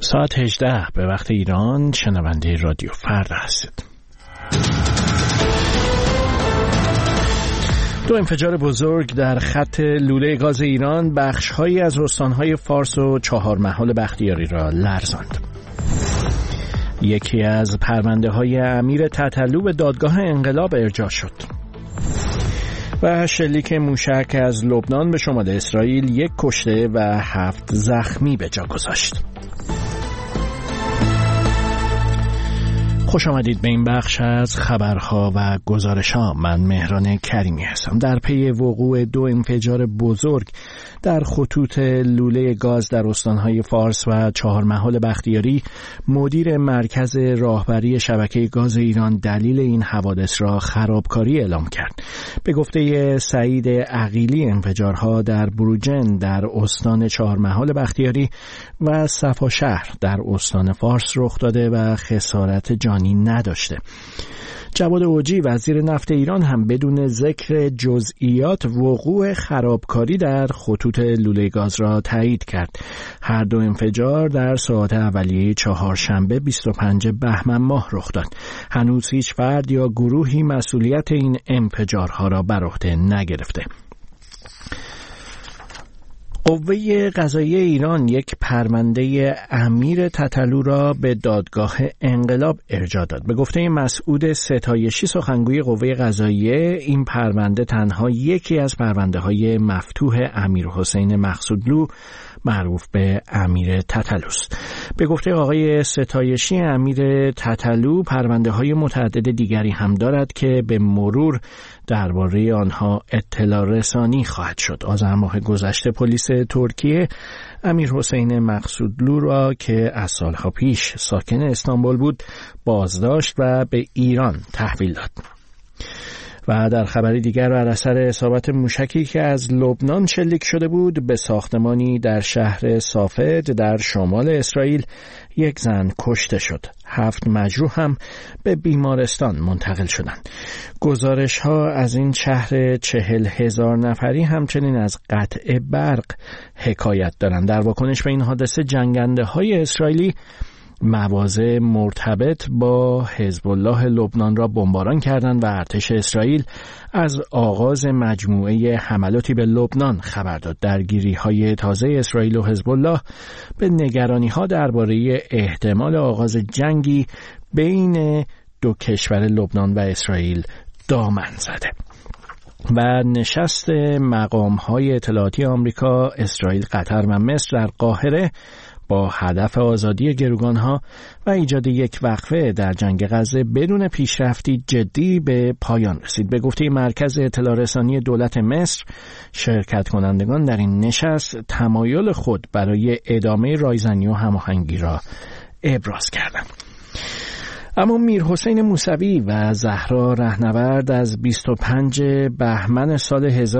ساعت 18 به وقت ایران شنونده رادیو فردا هستید. دو انفجار بزرگ در خط لوله گاز ایران بخش‌هایی از استان‌های فارس و چهارمحال بختیاری را لرزاند. یکی از پرونده‌های امیر تتلو به دادگاه انقلاب ارجاع شد. و شلیک موشک از لبنان به شمال اسرائیل 1 کشته و 7 زخمی به جا گذاشت. خوش آمدید به این بخش از خبرها و گزارش‌ها. من مهران کریمی هستم. در پی وقوع 2 انفجار بزرگ در خطوط لوله گاز در استان‌های فارس و چهارمحال بختیاری، مدیر مرکز راهبری شبکه گاز ایران دلیل این حوادث را خرابکاری اعلام کرد. به گفته سعید عقیلی، انفجارها در بروجن در استان چهارمحال بختیاری و صفاشهر در استان فارس رخ داده و خسارت جانی نداشته. جواد اوجی، وزیر نفت ایران، هم بدون ذکر جزئیات وقوع خرابکاری در خطوط لوله گاز را تایید کرد. هر 2 انفجار در ساعات اولیه چهارشنبه 25 بهمن ماه رخ داد. هنوز هیچ فرد یا گروهی مسئولیت این انفجارها را بر عهده نگرفته. قوه قضاییه ایران یک پرونده امیر تتلو را به دادگاه انقلاب ارجاع داد. به گفته مسعود ستایشی، سخنگوی قوه قضاییه، این پرونده تنها یکی از پرونده‌های مفتوح امیر حسین مقصودلو معروف به امیر تتلوست. به گفته آقای ستایشی، امیر تتلو پرونده‌های متعدد دیگری هم دارد که به مرور درباره آنها اطلاع رسانی خواهد شد. آذر ماه گذشته پلیس ترکیه امیر حسین مقصودلو را که از سالها پیش ساکن استانبول بود بازداشت و به ایران تحویل داد. و در خبری دیگر، بر اثر اصابت موشکی که از لبنان شلیک شده بود به ساختمانی در شهر صافد در شمال اسرائیل، 1 زن کشته شد. 7 مجروح هم به بیمارستان منتقل شدند. گزارش‌ها از این شهر 40,000 نفری همچنین از قطع برق حکایت دارند. در واکنش به این حادثه، جنگنده‌های اسرائیلی مواضع مرتبط با حزب الله لبنان را بمباران کردند و ارتش اسرائیل از آغاز مجموعه حملاتی به لبنان خبر داد. درگیری‌های تازه اسرائیل و حزب الله به نگرانی‌ها درباره احتمال آغاز جنگی بین 2 کشور لبنان و اسرائیل دامن زده. و نشست مقام‌های اطلاعاتی آمریکا، اسرائیل، قطر و مصر در قاهره با هدف آزادی گروگانها و ایجاد یک وقفه در جنگ غزه بدون پیشرفتی جدی به پایان رسید. به گفته مرکز اطلاع رسانی دولت مصر، شرکت کنندگان در این نشست تمایل خود برای ادامه رایزنی و هماهنگی را ابراز کردند. اما میرحسین موسوی و زهرا رهنورد از 25 بهمن سال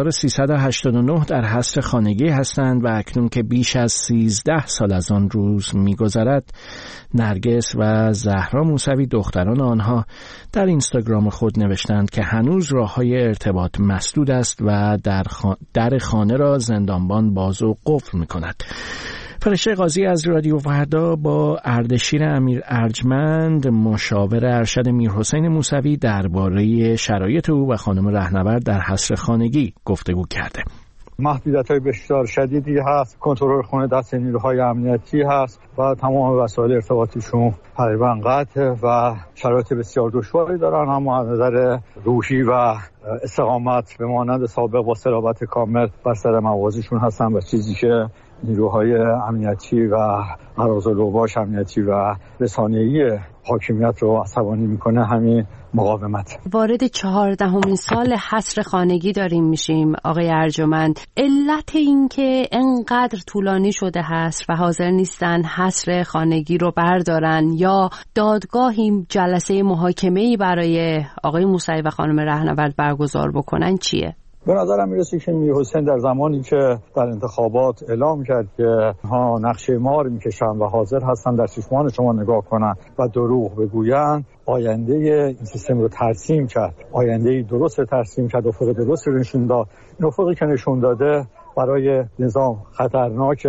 1389 در حصر خانگی هستند و اکنون که بیش از 13 سال از آن روز می‌گذرد، نرگس و زهرا موسوی، دختران آنها، در اینستاگرام خود نوشتند که هنوز راه‌های ارتباط مسدود است و در خانه را زندانبان باز و قفل می‌کند. فرشته قاضی از رادیو فردا با اردشیر امیر ارجمند، مشاور ارشد میرحسین موسوی، درباره شرایط او و خانم رهنورد در حصر خانگی گفتگو کرده. محدودیت‌های بسیار شدیدی هست، کنترل خونه دست نیروهای امنیتی هست و تمام وسایل ارتباطیشون تقریبا قطعه و شرایط بسیار دشواری دارن، اما از نظر روحی و استقامت به مانند سابق با صلابت کامل بر سر موازیشون هستن و چیزی که نیروهای امنیتی و اراذل اوباش امنیتی و رسانه‌ای حاکمیت رو عصبانی میکنه همین مقاومت. وارد 14مین سال حصر خانگی داریم میشیم آقای ارجمند. علت این که انقدر طولانی شده حصر و حاضر نیستن حصر خانگی رو بردارن یا دادگاهی جلسه محاکمه‌ای برای آقای موسوی و خانم رهنورد برگزار بکنن چیه؟ به نظرم میرسه که میرحسین در زمانی که در انتخابات اعلام کرد که ها نقشه مار میکشن و حاضر هستن در چشمان شما نگاه کنن و دروغ بگوین، آینده این سیستم رو ترسیم کرد، آینده درست ترسیم کرد، افق درست رو نشون داد. این افقی که نشون داده برای نظام خطرناکه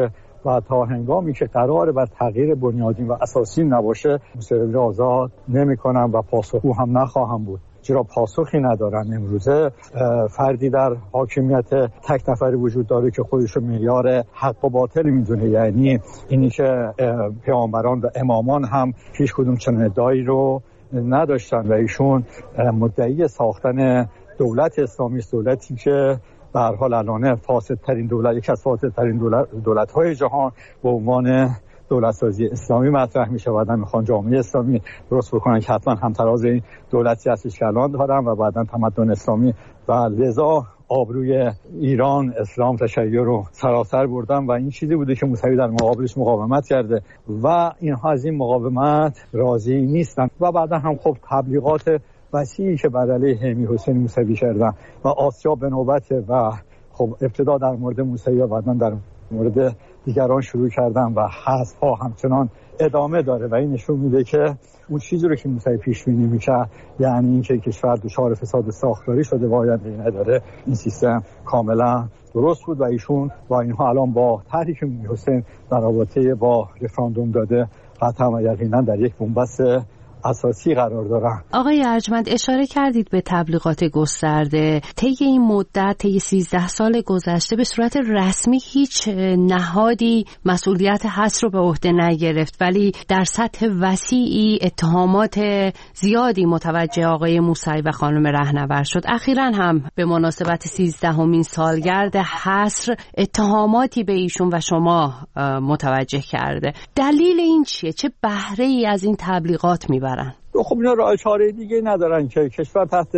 و تا هنگامی که قرار بر تغییر بنیادین و اساسی نباشه موسوی را آزاد نمی‌کنم و پاسخگو هم نخواهم بود. چرا پاسخی ندارن. امروزه فردی در حاکمیت تک نفری وجود داره که خودشو معیار حق و باطل میدونه، یعنی اینی که پیامبران و امامان هم هیچ کدوم چنین ادعایی رو نداشتن و ایشون مدعی ساختن دولت اسلامی است، دولتی که به هر حال الان فاسدترین دولت، یکی از فاسدترین دولت‌های جهان به عنوان دولت‌سازی اسلامی مطرح میشه. بعداً میخوان جامعه اسلامی درست بکنن که حتما همتراز این دولتی هستش که الان دارن و بعداً تمدن اسلامی و لذا آبروی ایران، اسلام، تشیع رو سراسر بردن و این چیزی بوده که موسوی در مقابلش مقاومت کرده و اینها از این مقاومت راضی نیستن و بعدا هم خب تبلیغات وسیعی که بر علیه امیرحسین موسوی کردن و آسیاب به نوبته و خب ابتدا در مورد موسوی و بعدا در مورد دیگران شروع کردن و حذف‌ها همچنان ادامه داره و این نشون میده که اون چیزی رو که موسوی پیش بینی می‌کرد، یعنی اینکه کشور دچار فساد ساختاری شده و آینده نداره، این سیستم کاملا درست بود و ایشون و اینها الان با تحریک امیرحسین در رابطه با رفراندوم داده قطعا و یقینا در یک بنبست اساسی قرار دارن. آقای ارجمند اشاره کردید به تبلیغات گسترده. طی این مدت، طی 13 سال گذشته به صورت رسمی هیچ نهادی مسئولیت حذف رو به عهده نگرفت، ولی در سطح وسیعی اتهامات زیادی متوجه آقای موسوی و خانم رهنورد شد. اخیراً هم به مناسبت 13مین سالگرد حذف اتهاماتی به ایشون و شما متوجه کرده. دلیل این چیه؟ چه بهره‌ای از این تبلیغات میبرن؟ خب اینا راه چاره دیگه ندارن که کشور تحت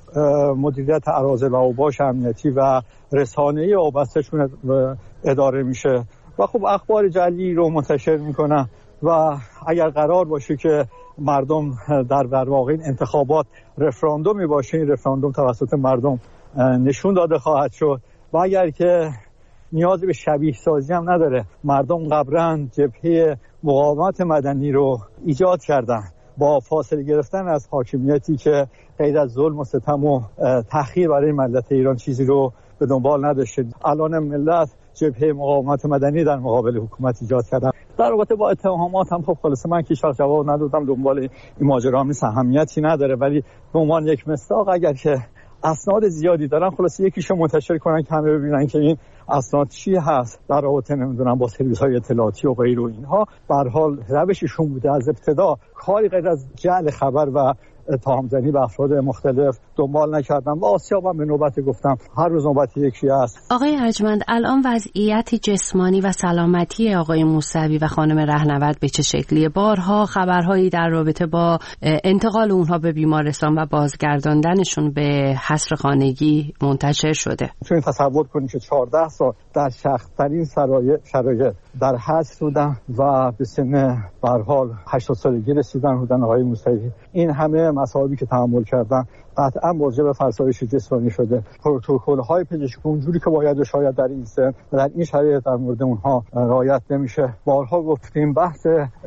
مدیریت اراذل و اوباش امنیتی و رسانه‌ای وابسته‌شون اداره میشه و خب اخبار جعلی رو منتشر میکنن و اگر قرار باشه که مردم در واقع این انتخابات رفراندومی باشه، این رفراندوم توسط مردم نشون داده خواهد شد و اگر که نیازی به شبیه سازی هم نداره، مردم قبلا جبهه مقاومت مدنی رو ایجاد کردن با فاصله گرفتن از حاکمیتی که غیر از ظلم و ستم و تحقیر برای ملت ایران چیزی رو به دنبال نداشته. الان ملت جبهه مقاومت مدنی در مقابل حکومت ایجاد کردن. در رابطه با اتهامات هم خب خلاصه من که هیچ وقت جواب ندادم، دنبال این ماجرا نیست، اهمیتی نداره، ولی به عنوان یک مصداق اگر که اسناد زیادی دارن خلاصه یکیشو منتشر کنن که همه ببینن که این اسناد چی هست در رابطه نمیدونم با سرویس‌های اطلاعاتی و غیره و اینها. به هر حال روششون بوده از ابتدا کاری غیر از جعل خبر و اتهام زنی به افراد مختلف دنبال نکردم و آسیابم به نوبت گفتم هر روز نوبت یکی است. آقای ارجمند، الان وضعیت جسمانی و سلامتی آقای موسوی و خانم رهنورد به چه شکلیه؟ بارها خبرهایی در رابطه با انتقال اونها به بیمارستان و بازگرداندنشون به حصر خانگی منتشر شده. چون تصور کنید که 14 سال در سخت‌ترین شرایط در حصر بودن و به سن به هر حال 80 سالگی رسیدن بودن آقای موسوی. این همه مصائبی که تحمل کردن قطعا موجب فرسایش جسمانی شده. پروتکل‌های پزشکی اونجوری که باید و شاید در این سن و در این شرایط در مورد اونها رعایت نمیشه. بارها گفتیم بحث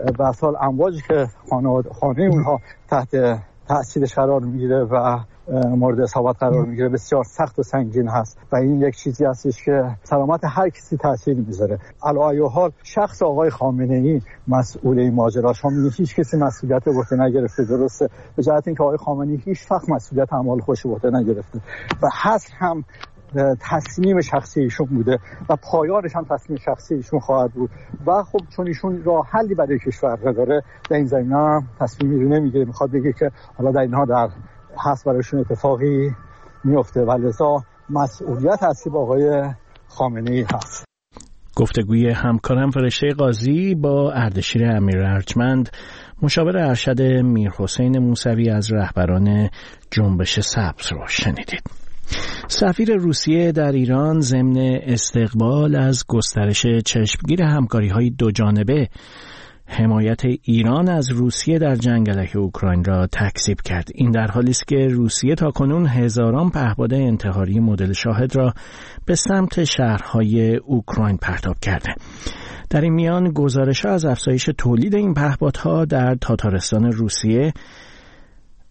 امواجی که خانه اونها تحت تأثیرش قرار میگیره و مورد اصابت قرار میگیره بسیار سخت و سنگین هست و این یک چیزی هستش که سلامت هر کسی تأثیر میذاره. علی ای حال شخص آقای خامنه‌ای مسئول این ماجرا، شما هیچ کسی مسئولیت به عهده نگرفته، درسته، به جهت اینکه آقای خامنه‌ای هیچ وقت مسئولیت اعمال خودش به عهده نگرفته و حصر هم تصمیم شخصی ایشون بوده و پایانش هم تصمیم شخصی ایشون خواهد بود و خب چون ایشون راه حلی برای کشور نداره در این زمینه هم تصمیمی رو نمیگیره، میخواد بگه که حالا در اینها در حس برایشون اتفاقی میفته و لذا مسئولیت اصلی با آقای خامنه‌ای هست. گفتگوی همکارم فرشته قاضی با اردشیر امیر ارجمند، مشاور ارشد میرحسین موسوی از رهبران جنبش سبز رو شنیدید. سفیر روسیه در ایران ضمن استقبال از گسترش چشمگیر همکاری‌های دوجانبه حمایت ایران از روسیه در جنگ علیه اوکراین را تکذیب کرد. این در حالی است که روسیه تاکنون هزاران پهپاد انتحاری مدل شاهد را به سمت شهرهای اوکراین پرتاب کرده. در این میان گزارش‌ها از افزایش تولید این پهپادها در تاتارستان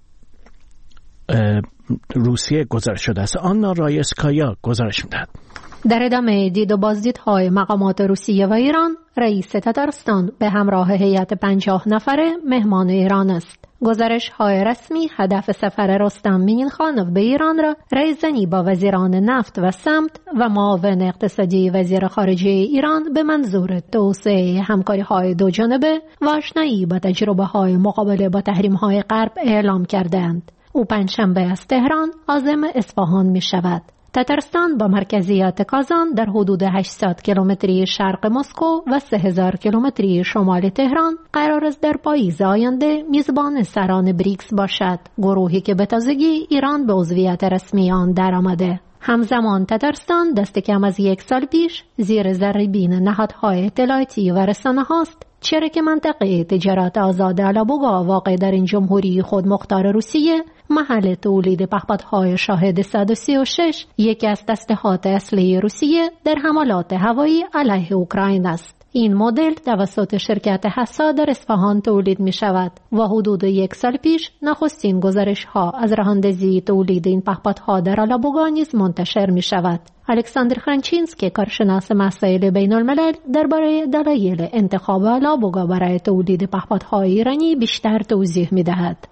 روسیه گزارش شده است. آنا رایسکایا گزارش می‌دهد. در ادامه دید و بازدیدهای مقامات روسیه و ایران، رئیس تتارستان به همراه هیئت 50 نفره مهمان ایران است. گزارش‌های رسمی هدف سفر رستم مینیخانوف به ایران را رایزنی با وزیران نفت و سمت و معاون اقتصادی وزیر خارجه ایران به منظور توسعه همکاری‌های دو جانبه و آشنایی با تجربه‌های مقابله با تحریم‌های غرب اعلام کردند. او پنجشنبه از تهران عازم اصفهان می‌شود. تتارستان با مرکزیت کازان در حدود 800 کیلومتری شرق مسکو و 3000 کیلومتری شمال تهران قرار است در پاییز آینده میزبان سران بریکس باشد، گروهی که به تازگی ایران به عضویت رسمی آن درآمده. همزمان تتارستان دست کم از 1 سال پیش زیر ذره‌بین نهادهای اطلاعاتی و رسانه هاست، چرا که منطقه تجارت آزاد آلابوگا واقع در این جمهوری خودمختار روسیه محل تولید پهپادهای شاهد 136 یکی از تسلیحات اصلی روسیه در حملات هوایی علیه اوکراین است. این مدل توسط شرکت حسا در اصفهان تولید می شود و حدود 1 سال پیش نخستین گزارش ها از راهاندازی تولید این پهپادها در آلابوگا نیز منتشر می شود. الکساندر خرانچینسکی، کارشناس مسائل بین الملل، درباره دلایل انتخاب آلابوگا برای تولید پهپادهای ایرانی بیشتر توضیح می دهد.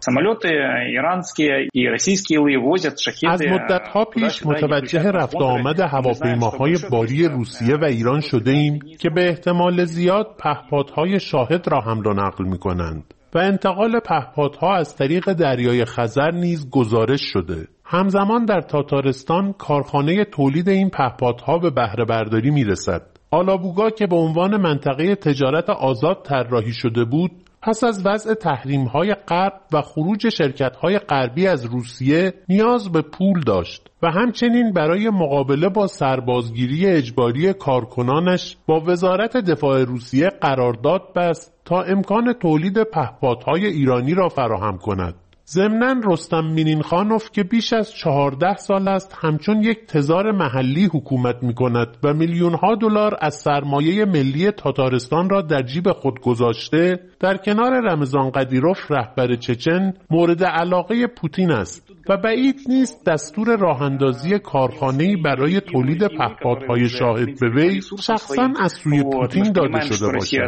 از مدت‌ها پیش متوجه رفت و آمد هواپیماهای باری روسیه و ایران شده ایم که به احتمال زیاد پهپادهای شاهد را حمل و نقل می کنند و انتقال پهپادها از طریق دریای خزر نیز گزارش شده. همزمان در تاتارستان کارخانه تولید این پهپادها به بهره برداری می رسد. آلابوگا که به عنوان منطقه تجارت آزاد طراحی شده بود، پس از وضع تحریم‌های غرب و خروج شرکت‌های غربی از روسیه نیاز به پول داشت و همچنین برای مقابله با سربازگیری اجباری کارکنانش با وزارت دفاع روسیه قرارداد بست تا امکان تولید پهپادهای ایرانی را فراهم کند. ضمناً رستم مینیخانوف که بیش از 14 سال است همچون یک تزار محلی حکومت می‌کند و میلیون‌ها دلار از سرمایه ملی تاتارستان را در جیب خود گذاشته، در کنار رمضان قدیروف رهبر چچن مورد علاقه پوتین است و بعید نیست دستور راهاندازی کارخانه‌ای برای تولید پهپادهای شاهد به وی شخصاً از سوی پوتین داده شده باشد.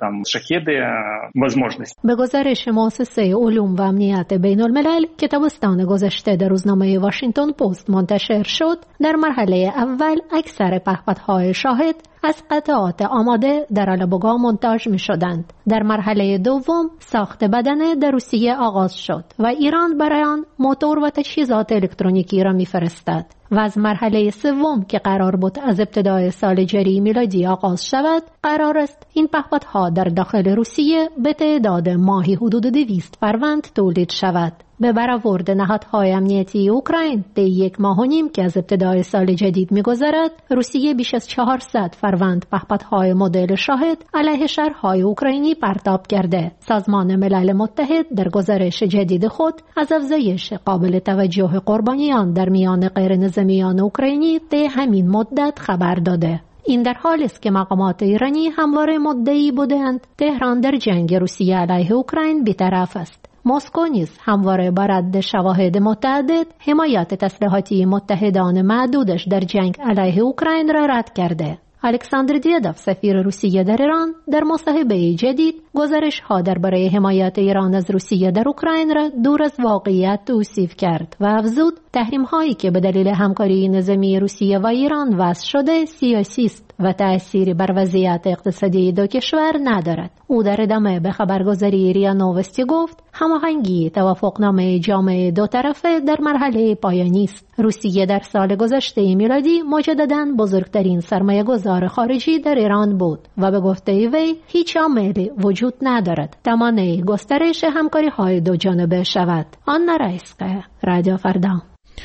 به گزارش مؤسسه علوم و امنیت بین الملل که تابستان گذشته در روزنامه واشنگتن پست منتشر شد، در مرحله اول اکثر پهپادهای شاهد از قطعات آماده در آلابوگا مونتاژ می شدند. در مرحله دوم ساخت بدنه در روسیه آغاز شد و ایران برای آن موتور و تجهیزات الکترونیکی را می فرستد. و از مرحله سوم که قرار بود از ابتدای سال جاری میلادی آغاز شود، قرار است این پهپادها در داخل روسیه به تعداد ماهی حدود 200 فروند تولید شود. به برآورد نهادهای امنیتی اوکراین طی 1.5 ماه که از ابتدای سال جدید می‌گذرد، روسیه بیش از 400 فروند پهپادهای مدل شاهد علیه شهرهای اوکراینی پرتاب کرده. سازمان ملل متحد در گزارش جدید خود از افزایش قابل توجه قربانیان در میان غیرنظامیان اوکراینی طی همین مدت خبر داده. این در حالی است که مقامات ایرانی همواره مدعی بودند تهران در جنگ روسیه علیه اوکراین بی‌طرف است. مسکو نیز همواره با رد شواهد متعدد حمایت تسلیحاتی متحدان معدودش در جنگ علیه اوکراین را رد کرده. الکساندر دیداف، سفیر روسیه در ایران، در مصاحبه جدید گزارش‌ها درباره حمایت ایران از روسیه در اوکراین را دور از واقعیت توصیف کرد و افزود تحریم‌هایی که به دلیل همکاری نظامی روسیه و ایران وضع شده سیاسی است و تأثیری بر وضعیت اقتصادی دو کشور ندارد. او در ادامه به خبرگزاری ریا نووستی گفت هماهنگی توافقنامه جامعه دو طرفه در مرحله پایانی است. روسیه در سال گذشته میلادی مجدداً بزرگترین سرمایه‌گذار خارجی در ایران بود و به گفته وی هیچ عاملی وجود ندارد توانای گسترش همکاری‌های دو جانبه شود. آنا رایسکایا، رادیو فردا.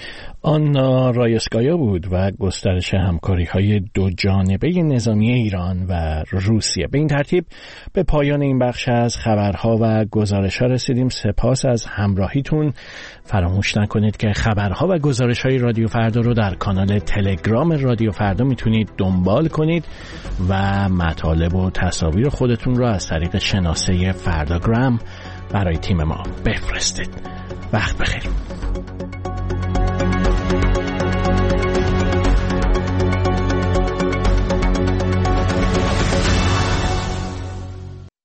آنا رایسکایا بود و گسترش همکاری‌های دو جانبه نظامی ایران و روسیه. به این ترتیب به پایان این بخش از خبرها و گزارش‌ها رسیدیم. سپاس از همراهیتون. فراموش نکنید که خبرها و گزارش‌های رادیو فردا رو در کانال تلگرام رادیو فردا میتونید دنبال کنید و مطالب و تصاویر خودتون رو از طریق شناسه فرداگرام برای تیم ما بفرستید. وقت بخیر.